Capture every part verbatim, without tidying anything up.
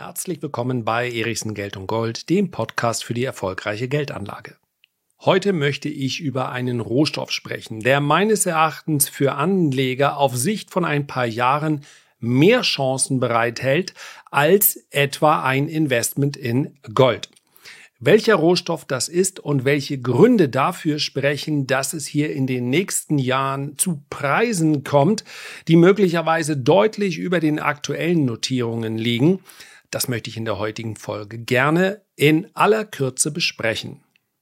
Herzlich willkommen bei Erichsen Geld und Gold, dem Podcast für die erfolgreiche Geldanlage. Heute möchte ich über einen Rohstoff sprechen, der meines Erachtens für Anleger auf Sicht von ein paar Jahren mehr Chancen bereithält als etwa ein Investment in Gold. Welcher Rohstoff das ist und welche Gründe dafür sprechen, dass es hier in den nächsten Jahren zu Preisen kommt, die möglicherweise deutlich über den aktuellen Notierungen liegen, das möchte ich in der heutigen Folge gerne in aller Kürze besprechen.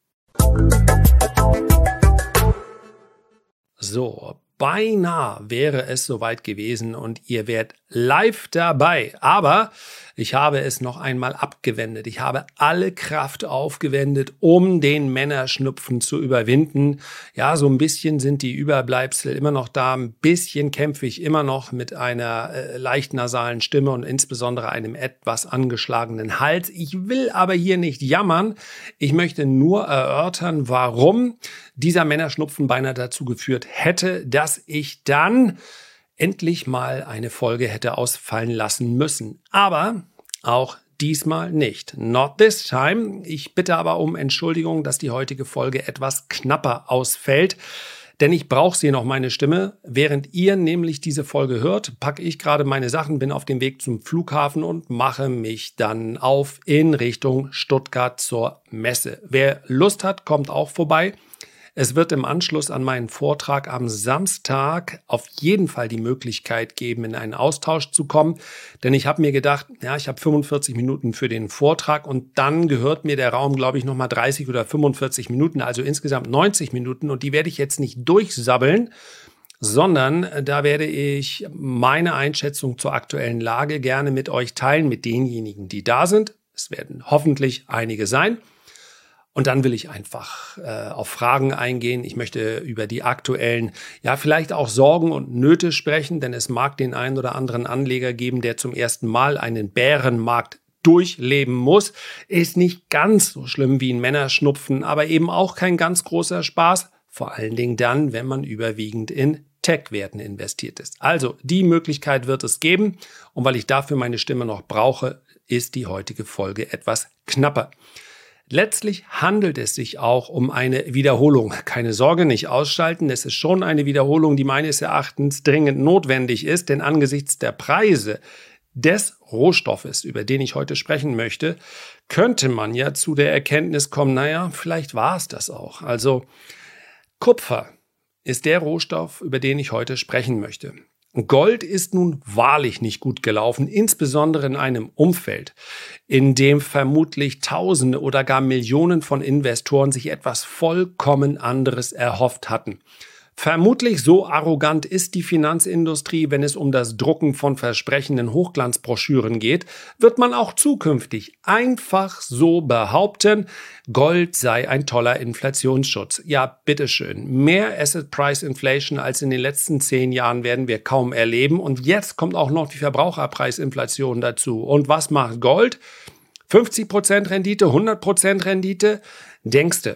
So, beinahe wäre es soweit gewesen und ihr wärt live dabei. Aber ich habe es noch einmal abgewendet. Ich habe alle Kraft aufgewendet, um den Männerschnupfen zu überwinden. Ja, so ein bisschen sind die Überbleibsel immer noch da. Ein bisschen kämpfe ich immer noch mit einer äh, leicht nasalen Stimme und insbesondere einem etwas angeschlagenen Hals. Ich will aber hier nicht jammern. Ich möchte nur erörtern, warum dieser Männerschnupfen beinahe dazu geführt hätte, dass ich dann endlich mal eine Folge hätte ausfallen lassen müssen. Aber auch diesmal nicht. Not this time. Ich bitte aber um Entschuldigung, dass die heutige Folge etwas knapper ausfällt. Denn ich brauche sie noch, meine Stimme. Während ihr nämlich diese Folge hört, packe ich gerade meine Sachen, bin auf dem Weg zum Flughafen und mache mich dann auf in Richtung Stuttgart zur Messe. Wer Lust hat, kommt auch vorbei. Es wird im Anschluss an meinen Vortrag am Samstag auf jeden Fall die Möglichkeit geben, in einen Austausch zu kommen. Denn ich habe mir gedacht, ja, ich habe fünfundvierzig Minuten für den Vortrag und dann gehört mir der Raum, glaube ich, nochmal dreißig oder fünfundvierzig Minuten, also insgesamt neunzig Minuten. Und die werde ich jetzt nicht durchsabbeln, sondern da werde ich meine Einschätzung zur aktuellen Lage gerne mit euch teilen, mit denjenigen, die da sind. Es werden hoffentlich einige sein. Und dann will ich einfach äh, auf Fragen eingehen. Ich möchte über die aktuellen, ja vielleicht auch Sorgen und Nöte sprechen, denn es mag den einen oder anderen Anleger geben, der zum ersten Mal einen Bärenmarkt durchleben muss. Ist nicht ganz so schlimm wie ein Männerschnupfen, aber eben auch kein ganz großer Spaß. Vor allen Dingen dann, wenn man überwiegend in Tech-Werten investiert ist. Also die Möglichkeit wird es geben. Und weil ich dafür meine Stimme noch brauche, ist die heutige Folge etwas knapper. Letztlich handelt es sich auch um eine Wiederholung. Keine Sorge, nicht ausschalten. Es ist schon eine Wiederholung, die meines Erachtens dringend notwendig ist, denn angesichts der Preise des Rohstoffes, über den ich heute sprechen möchte, könnte man ja zu der Erkenntnis kommen, naja, vielleicht war es das auch. Also Kupfer ist der Rohstoff, über den ich heute sprechen möchte. Gold ist nun wahrlich nicht gut gelaufen, insbesondere in einem Umfeld, in dem vermutlich Tausende oder gar Millionen von Investoren sich etwas vollkommen anderes erhofft hatten. Vermutlich so arrogant ist die Finanzindustrie, wenn es um das Drucken von versprechenden Hochglanzbroschüren geht, wird man auch zukünftig einfach so behaupten, Gold sei ein toller Inflationsschutz. Ja, bitteschön. Mehr Asset Price Inflation als in den letzten zehn Jahren werden wir kaum erleben. Und jetzt kommt auch noch die Verbraucherpreisinflation dazu. Und was macht Gold? fünfzig Prozent Rendite, hundert Prozent Rendite? Denkste,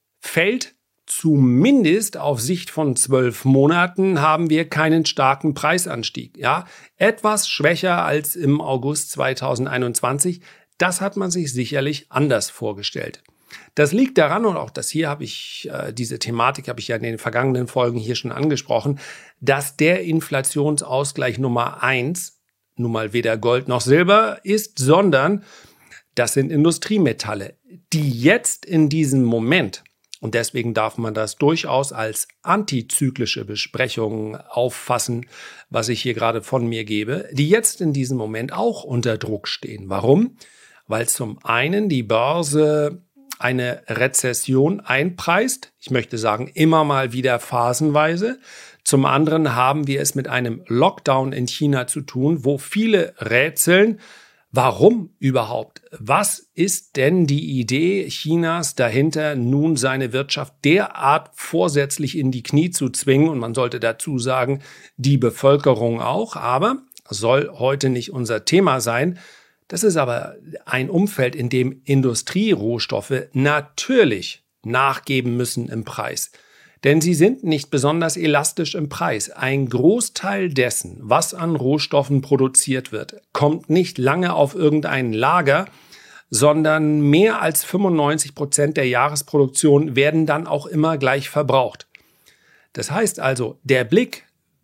fällt zumindest auf Sicht von zwölf Monaten haben wir keinen starken Preisanstieg. Ja, etwas schwächer als im August zweitausendeinundzwanzig. Das hat man sich sicherlich anders vorgestellt. Das liegt daran, und auch das hier habe ich, äh, diese Thematik habe ich ja in den vergangenen Folgen hier schon angesprochen, dass der Inflationsausgleich Nummer eins nun mal weder Gold noch Silber ist, sondern das sind Industriemetalle, die jetzt in diesem Moment, und deswegen darf man das durchaus als antizyklische Besprechung auffassen, was ich hier gerade von mir gebe, die jetzt in diesem Moment auch unter Druck stehen. Warum? Weil zum einen die Börse eine Rezession einpreist, ich möchte sagen immer mal wieder phasenweise. Zum anderen haben wir es mit einem Lockdown in China zu tun, wo viele rätseln, warum überhaupt? Was ist denn die Idee Chinas dahinter, nun seine Wirtschaft derart vorsätzlich in die Knie zu zwingen? Und man sollte dazu sagen, die Bevölkerung auch, aber soll heute nicht unser Thema sein. Das ist aber ein Umfeld, in dem Industrierohstoffe natürlich nachgeben müssen im Preis. Denn sie sind nicht besonders elastisch im Preis. Ein Großteil dessen, was an Rohstoffen produziert wird, kommt nicht lange auf irgendein Lager, sondern mehr als fünfundneunzig Prozent der Jahresproduktion werden dann auch immer gleich verbraucht. Das heißt also, der Blick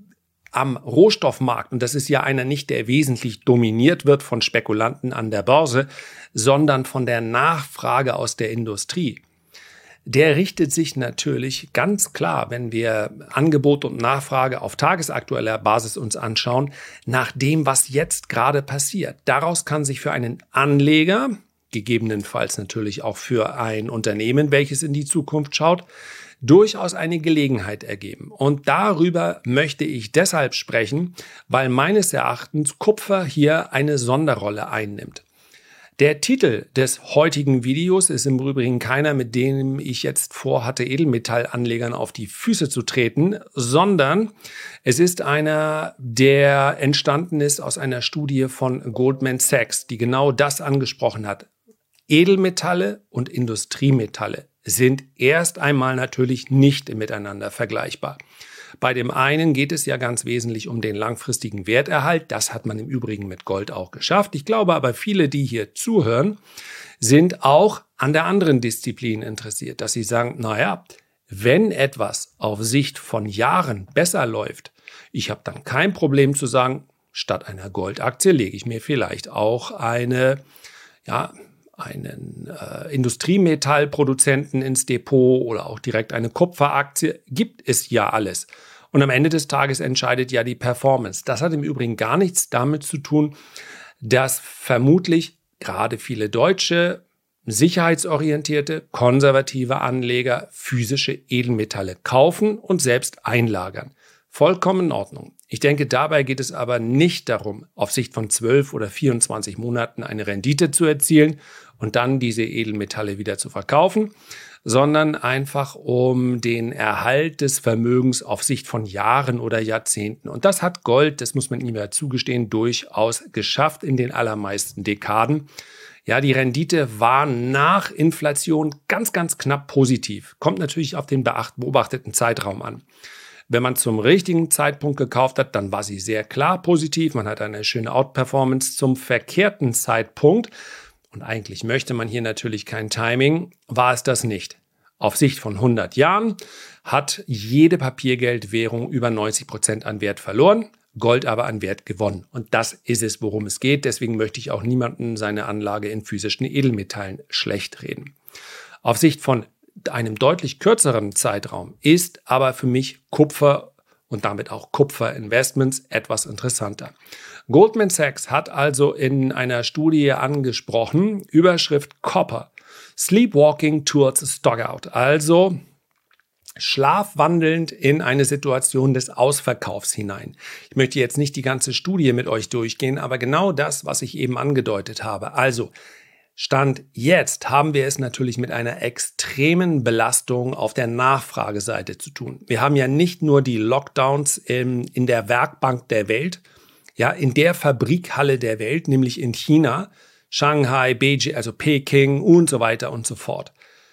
am Rohstoffmarkt, und das ist ja einer nicht, der wesentlich dominiert wird von Spekulanten an der Börse, sondern von der Nachfrage aus der Industrie, der richtet sich natürlich ganz klar, wenn wir Angebot und Nachfrage auf tagesaktueller Basis uns anschauen, nach dem, was jetzt gerade passiert. Daraus kann sich für einen Anleger, gegebenenfalls natürlich auch für ein Unternehmen, welches in die Zukunft schaut, durchaus eine Gelegenheit ergeben. Und darüber möchte ich deshalb sprechen, weil meines Erachtens Kupfer hier eine Sonderrolle einnimmt. Der Titel des heutigen Videos ist im Übrigen keiner, mit dem ich jetzt vorhatte, Edelmetallanlegern auf die Füße zu treten, sondern es ist einer, der entstanden ist aus einer Studie von Goldman Sachs, die genau das angesprochen hat. Edelmetalle und Industriemetalle sind erst einmal natürlich nicht miteinander vergleichbar. Bei dem einen geht es ja ganz wesentlich um den langfristigen Werterhalt. Das hat man im Übrigen mit Gold auch geschafft. Ich glaube aber, viele, die hier zuhören, sind auch an der anderen Disziplin interessiert, dass sie sagen, naja, wenn etwas auf Sicht von Jahren besser läuft, ich habe dann kein Problem zu sagen, statt einer Goldaktie lege ich mir vielleicht auch eine, ja, einen äh, Industriemetallproduzenten ins Depot oder auch direkt eine Kupferaktie, gibt es ja alles. Und am Ende des Tages entscheidet ja die Performance. Das hat im Übrigen gar nichts damit zu tun, dass vermutlich gerade viele deutsche, sicherheitsorientierte, konservative Anleger physische Edelmetalle kaufen und selbst einlagern. Vollkommen in Ordnung. Ich denke, dabei geht es aber nicht darum, auf Sicht von zwölf oder vierundzwanzig Monaten eine Rendite zu erzielen und dann diese Edelmetalle wieder zu verkaufen, sondern einfach um den Erhalt des Vermögens auf Sicht von Jahren oder Jahrzehnten. Und das hat Gold, das muss man ihm ja zugestehen, durchaus geschafft in den allermeisten Dekaden. Ja, die Rendite war nach Inflation ganz, ganz knapp positiv. Kommt natürlich auf den beobachteten Zeitraum an. Wenn man zum richtigen Zeitpunkt gekauft hat, dann war sie sehr klar positiv. Man hat eine schöne Outperformance zum verkehrten Zeitpunkt. Und eigentlich möchte man hier natürlich kein Timing, war es das nicht. Auf Sicht von hundert Jahren hat jede Papiergeldwährung über neunzig Prozent an Wert verloren, Gold aber an Wert gewonnen. Und das ist es, worum es geht. Deswegen möchte ich auch niemandem seine Anlage in physischen Edelmetallen schlecht reden. Auf Sicht von einem deutlich kürzeren Zeitraum ist aber für mich Kupfer und damit auch Kupferinvestments etwas interessanter. Goldman Sachs hat also in einer Studie angesprochen, Überschrift Copper, Sleepwalking towards Stockout, also schlafwandelnd in eine Situation des Ausverkaufs hinein. Ich möchte jetzt nicht die ganze Studie mit euch durchgehen, aber genau das, was ich eben angedeutet habe. Also Stand jetzt haben wir es natürlich mit einer extremen Belastung auf der Nachfrageseite zu tun. Wir haben ja nicht nur die Lockdowns in, in der Werkbank der Welt, ja, in der Fabrikhalle der Welt, nämlich in China, Shanghai, Beijing, also Peking und so weiter und so fort.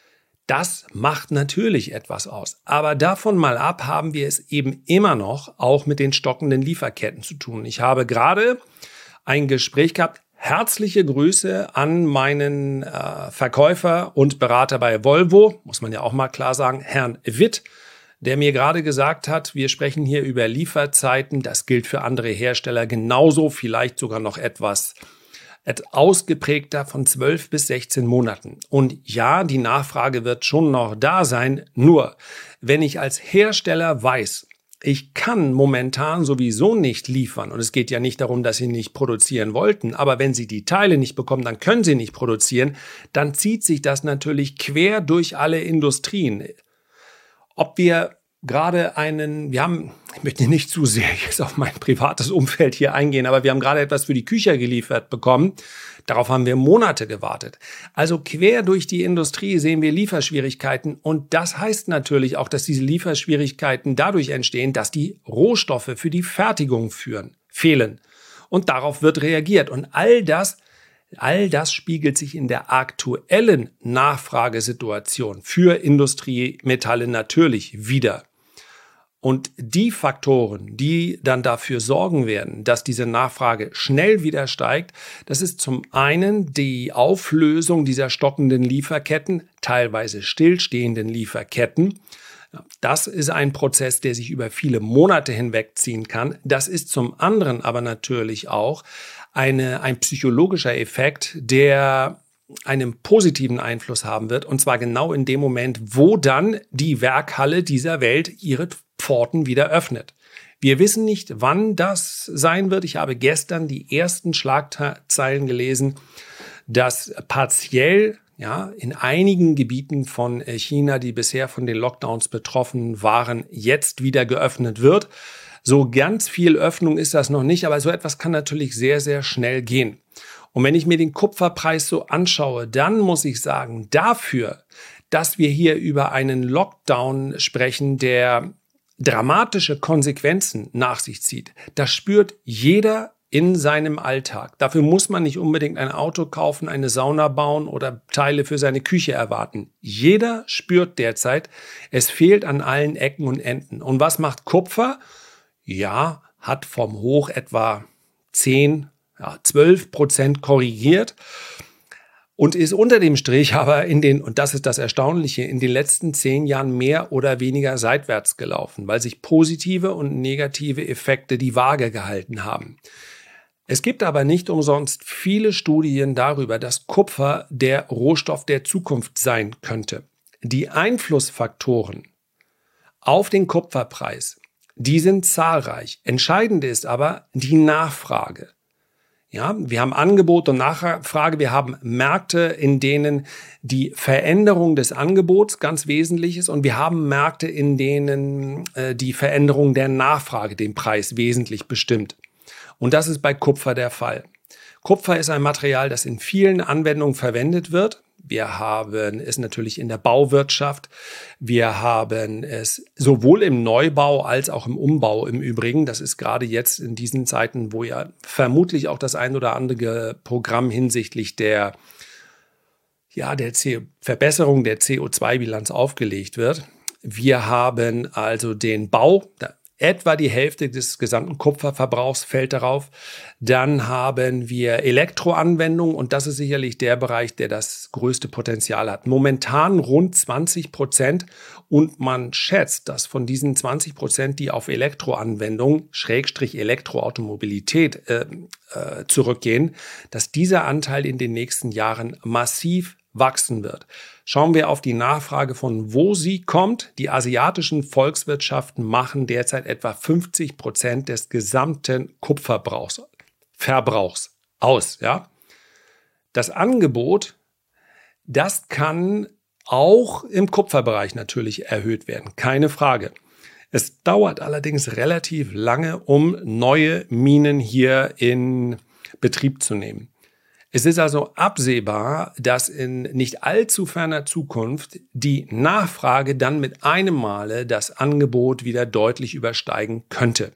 Das macht natürlich etwas aus. Aber davon mal ab haben wir es eben immer noch auch mit den stockenden Lieferketten zu tun. Ich habe gerade ein Gespräch gehabt. Herzliche Grüße an meinen äh, Verkäufer und Berater bei Volvo, muss man ja auch mal klar sagen, Herrn Witt, der mir gerade gesagt hat, wir sprechen hier über Lieferzeiten. Das gilt für andere Hersteller genauso, vielleicht sogar noch etwas, etwas ausgeprägter von zwölf bis sechzehn Monaten. Und ja, die Nachfrage wird schon noch da sein, nur wenn ich als Hersteller weiß, ich kann momentan sowieso nicht liefern und es geht ja nicht darum, dass Sie nicht produzieren wollten, aber wenn Sie die Teile nicht bekommen, dann können Sie nicht produzieren, dann zieht sich das natürlich quer durch alle Industrien. Ob wir gerade einen, wir haben, ich möchte nicht zu sehr jetzt auf mein privates Umfeld hier eingehen, aber wir haben gerade etwas für die Küche geliefert bekommen. Darauf haben wir Monate gewartet. Also quer durch die Industrie sehen wir Lieferschwierigkeiten und das heißt natürlich auch, dass diese Lieferschwierigkeiten dadurch entstehen, dass die Rohstoffe für die Fertigung führen, fehlen. Und darauf wird reagiert und all das All das spiegelt sich in der aktuellen Nachfragesituation für Industriemetalle natürlich wider. Und die Faktoren, die dann dafür sorgen werden, dass diese Nachfrage schnell wieder steigt, das ist zum einen die Auflösung dieser stockenden Lieferketten, teilweise stillstehenden Lieferketten. Das ist ein Prozess, der sich über viele Monate hinwegziehen kann. Das ist zum anderen aber natürlich auch eine, ein psychologischer Effekt, der einen positiven Einfluss haben wird. Und zwar genau in dem Moment, wo dann die Werkhalle dieser Welt ihre Pforten wieder öffnet. Wir wissen nicht, wann das sein wird. Ich habe gestern die ersten Schlagzeilen gelesen, dass partiell ja, in einigen Gebieten von China, die bisher von den Lockdowns betroffen waren, jetzt wieder geöffnet wird. So ganz viel Öffnung ist das noch nicht, aber so etwas kann natürlich sehr, sehr schnell gehen. Und wenn ich mir den Kupferpreis so anschaue, dann muss ich sagen, dafür, dass wir hier über einen Lockdown sprechen, der dramatische Konsequenzen nach sich zieht, das spürt jeder in seinem Alltag. Dafür muss man nicht unbedingt ein Auto kaufen, eine Sauna bauen oder Teile für seine Küche erwarten. Jeder spürt derzeit, es fehlt an allen Ecken und Enden. Und was macht Kupfer? Ja, hat vom Hoch etwa zehn, ja, zwölf Prozent korrigiert und ist unter dem Strich aber in den, und das ist das Erstaunliche, in den letzten zehn Jahren mehr oder weniger seitwärts gelaufen, weil sich positive und negative Effekte die Waage gehalten haben. Es gibt aber nicht umsonst viele Studien darüber, dass Kupfer der Rohstoff der Zukunft sein könnte. Die Einflussfaktoren auf den Kupferpreis, die sind zahlreich. Entscheidend ist aber die Nachfrage. Ja, wir haben Angebot und Nachfrage, wir haben Märkte, in denen die Veränderung des Angebots ganz wesentlich ist und wir haben Märkte, in denen äh, die Veränderung der Nachfrage den Preis wesentlich bestimmt. Und das ist bei Kupfer der Fall. Kupfer ist ein Material, das in vielen Anwendungen verwendet wird. Wir haben es natürlich in der Bauwirtschaft. Wir haben es sowohl im Neubau als auch im Umbau im Übrigen. Das ist gerade jetzt in diesen Zeiten, wo ja vermutlich auch das ein oder andere Programm hinsichtlich der, ja, der C- Verbesserung der C O zwei Bilanz aufgelegt wird. Wir haben also den Bau, etwa die Hälfte des gesamten Kupferverbrauchs fällt darauf. Dann haben wir Elektroanwendungen und das ist sicherlich der Bereich, der das größte Potenzial hat. Momentan rund zwanzig Prozent und man schätzt, dass von diesen zwanzig Prozent, die auf Elektroanwendungen, Schrägstrich Elektroautomobilität äh, äh, zurückgehen, dass dieser Anteil in den nächsten Jahren massiv wachsen wird. Schauen wir auf die Nachfrage, von wo sie kommt. Die asiatischen Volkswirtschaften machen derzeit etwa fünfzig Prozent des gesamten Kupferverbrauchs Verbrauchs aus. Ja? Das Angebot, das kann auch im Kupferbereich natürlich erhöht werden, keine Frage. Es dauert allerdings relativ lange, um neue Minen hier in Betrieb zu nehmen. Es ist also absehbar, dass in nicht allzu ferner Zukunft die Nachfrage dann mit einem Male das Angebot wieder deutlich übersteigen könnte.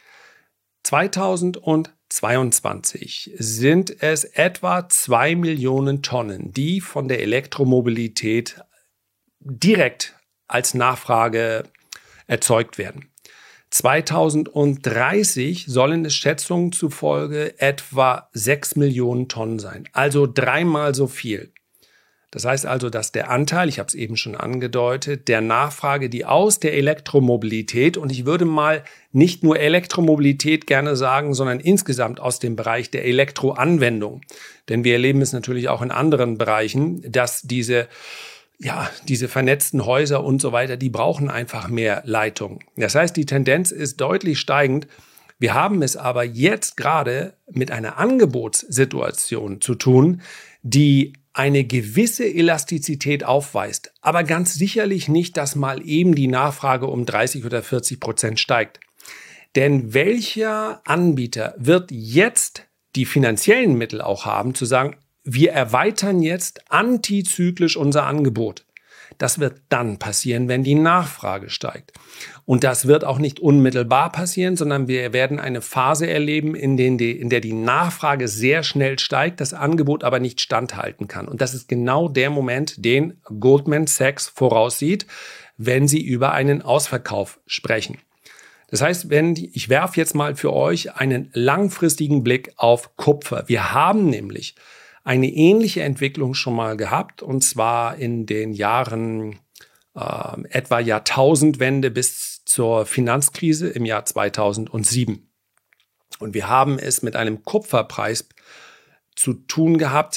zweitausendzweiundzwanzig sind es etwa zwei Millionen Tonnen, die von der Elektromobilität direkt als Nachfrage erzeugt werden. zweitausenddreißig sollen es Schätzungen zufolge etwa sechs Millionen Tonnen sein, also dreimal so viel. Das heißt also, dass der Anteil, ich habe es eben schon angedeutet, der Nachfrage, die aus der Elektromobilität, und ich würde mal nicht nur Elektromobilität gerne sagen, sondern insgesamt aus dem Bereich der Elektroanwendung, denn wir erleben es natürlich auch in anderen Bereichen, dass diese Ja, diese vernetzten Häuser und so weiter, die brauchen einfach mehr Leitung. Das heißt, die Tendenz ist deutlich steigend. Wir haben es aber jetzt gerade mit einer Angebotssituation zu tun, die eine gewisse Elastizität aufweist, aber ganz sicherlich nicht, dass mal eben die Nachfrage um dreißig oder vierzig Prozent steigt. Denn welcher Anbieter wird jetzt die finanziellen Mittel auch haben, zu sagen, wir erweitern jetzt antizyklisch unser Angebot? Das wird dann passieren, wenn die Nachfrage steigt. Und das wird auch nicht unmittelbar passieren, sondern wir werden eine Phase erleben, in, den die, in der die Nachfrage sehr schnell steigt, das Angebot aber nicht standhalten kann. Und das ist genau der Moment, den Goldman Sachs voraussieht, wenn sie über einen Ausverkauf sprechen. Das heißt, wenn die, ich werfe jetzt mal für euch einen langfristigen Blick auf Kupfer. Wir haben nämlich eine ähnliche Entwicklung schon mal gehabt, und zwar in den Jahren äh, etwa Jahrtausendwende bis zur Finanzkrise im Jahr zweitausendsieben. Und wir haben es mit einem Kupferpreis zu tun gehabt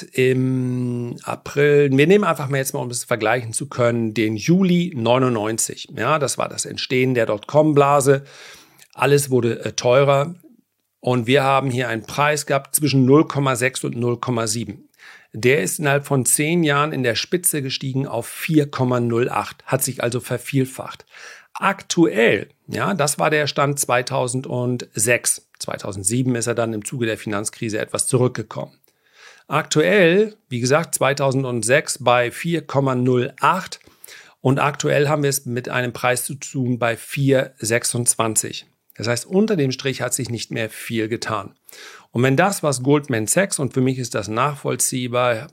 im April. Wir nehmen einfach mal jetzt mal, um es vergleichen zu können, den Juli neunundneunzig. Ja, das war das Entstehen der Dotcom-Blase. Alles wurde äh, teurer. Und wir haben hier einen Preis gehabt zwischen null Komma sechs und null Komma sieben. Der ist innerhalb von zehn Jahren in der Spitze gestiegen auf vier Komma null acht, hat sich also vervielfacht. Aktuell, ja, das war der Stand zweitausendsechs. zweitausendsieben ist er dann im Zuge der Finanzkrise etwas zurückgekommen. Aktuell, wie gesagt, zweitausendsechs bei vier Komma null acht, und aktuell haben wir es mit einem Preis zu tun bei vier Komma sechsundzwanzig. Das heißt, unter dem Strich hat sich nicht mehr viel getan. Und wenn das, was Goldman Sachs, und für mich ist das nachvollziehbar,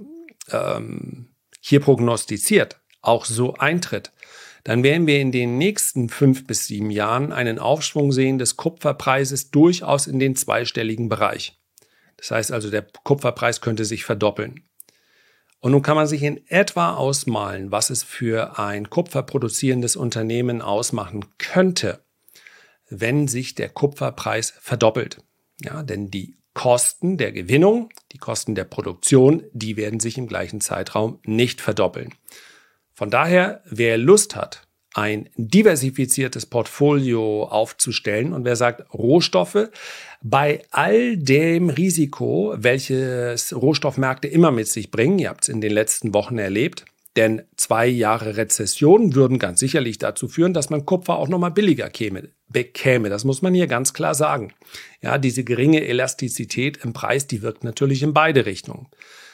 ähm, hier prognostiziert, auch so eintritt, dann werden wir in den nächsten fünf bis sieben Jahren einen Aufschwung sehen des Kupferpreises durchaus in den zweistelligen Bereich. Das heißt also, der Kupferpreis könnte sich verdoppeln. Und nun kann man sich in etwa ausmalen, was es für ein kupferproduzierendes Unternehmen ausmachen könnte, wenn sich der Kupferpreis verdoppelt. Ja, denn die Kosten der Gewinnung, die Kosten der Produktion, die werden sich im gleichen Zeitraum nicht verdoppeln. Von daher, wer Lust hat, ein diversifiziertes Portfolio aufzustellen, und wer sagt, Rohstoffe, bei all dem Risiko, welches Rohstoffmärkte immer mit sich bringen, ihr habt es in den letzten Wochen erlebt, denn zwei Jahre Rezession würden ganz sicherlich dazu führen, dass man Kupfer auch nochmal billiger käme, bekäme. Das muss man hier ganz klar sagen. Ja, diese geringe Elastizität im Preis, die wirkt natürlich in beide Richtungen.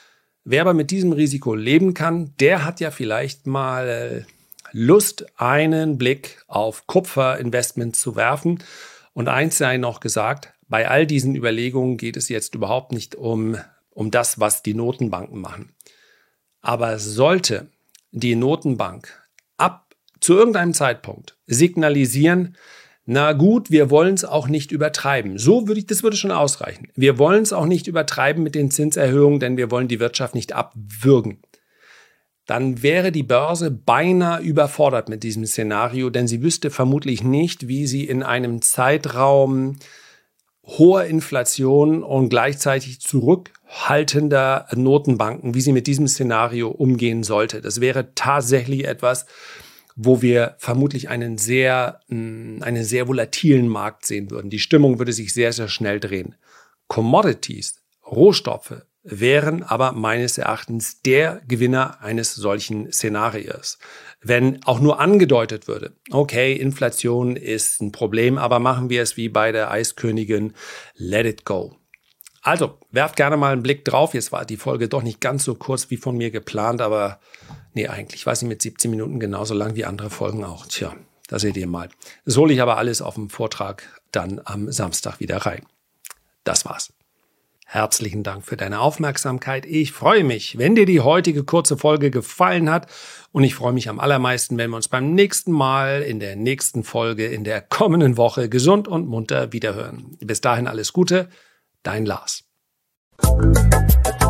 Wer aber mit diesem Risiko leben kann, der hat ja vielleicht mal Lust, einen Blick auf Kupferinvestments zu werfen. Und eins sei noch gesagt, bei all diesen Überlegungen geht es jetzt überhaupt nicht um, um das, was die Notenbanken machen. Aber sollte die Notenbank ab zu irgendeinem Zeitpunkt signalisieren, na gut, wir wollen es auch nicht übertreiben. So würde ich, das würde schon ausreichen. Wir wollen es auch nicht übertreiben mit den Zinserhöhungen, denn wir wollen die Wirtschaft nicht abwürgen. Dann wäre die Börse beinahe überfordert mit diesem Szenario, denn sie wüsste vermutlich nicht, wie sie in einem Zeitraum hoher Inflation und gleichzeitig zurückhaltender Notenbanken, wie sie mit diesem Szenario umgehen sollte. Das wäre tatsächlich etwas, wo wir vermutlich einen sehr, einen sehr volatilen Markt sehen würden. Die Stimmung würde sich sehr, sehr schnell drehen. Commodities, Rohstoffe, wären aber meines Erachtens der Gewinner eines solchen Szenarios. Wenn auch nur angedeutet würde, okay, Inflation ist ein Problem, aber machen wir es wie bei der Eiskönigin, let it go. Also, werft gerne mal einen Blick drauf. Jetzt war die Folge doch nicht ganz so kurz wie von mir geplant, aber nee, eigentlich war sie mit siebzehn Minuten genauso lang wie andere Folgen auch. Tja, da seht ihr mal. Das hole ich aber alles auf dem Vortrag dann am Samstag wieder rein. Das war's. Herzlichen Dank für deine Aufmerksamkeit. Ich freue mich, wenn dir die heutige kurze Folge gefallen hat. Und ich freue mich am allermeisten, wenn wir uns beim nächsten Mal in der nächsten Folge in der kommenden Woche gesund und munter wiederhören. Bis dahin alles Gute, dein Lars.